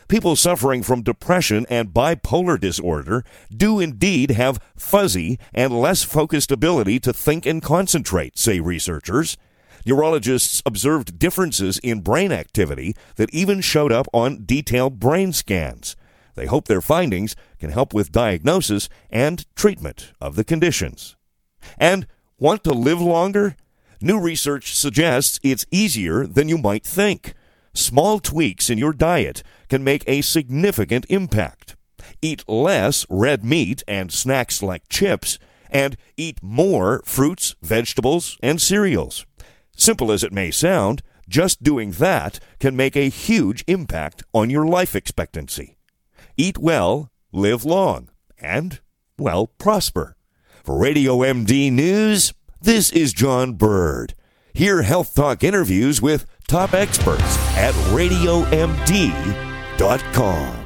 People suffering from depression and bipolar disorder do indeed have fuzzy and less focused ability to think and concentrate, say researchers. Neurologists observed differences in brain activity that even showed up on detailed brain scans. They hope their findings can help with diagnosis and treatment of the conditions. And want to live longer? New research suggests it's easier than you might think. Small tweaks in your diet can make a significant impact. Eat less red meat and snacks like chips, and eat more fruits, vegetables, and cereals. Simple as it may sound, just doing that can make a huge impact on your life expectancy. Eat well, live long, and, well, prosper. For Radio MD News, this is John Bird. Hear Health Talk interviews with top experts at RadioMD.com.